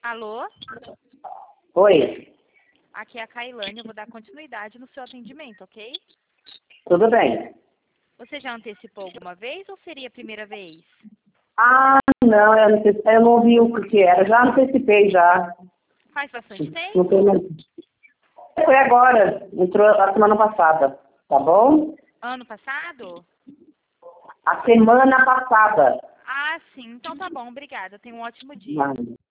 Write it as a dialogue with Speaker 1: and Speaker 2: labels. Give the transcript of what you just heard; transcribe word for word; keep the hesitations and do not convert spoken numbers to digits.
Speaker 1: Alô?
Speaker 2: Oi,
Speaker 1: Aqui é a Kailane, eu vou dar continuidade no seu atendimento, ok?
Speaker 2: tudo bem?
Speaker 1: Você já antecipou alguma vez ou seria a primeira vez?
Speaker 2: Ah, não, eu não, sei- eu não ouvi o que era. Já antecipei, já.
Speaker 1: Faz bastante
Speaker 2: Não tem
Speaker 1: tempo?
Speaker 2: mais. Foi agora, entrou a semana passada, tá bom?
Speaker 1: Ano passado?
Speaker 2: A semana passada.
Speaker 1: Ah, sim. Então tá bom, obrigada. Tenha um ótimo dia.
Speaker 2: Nada.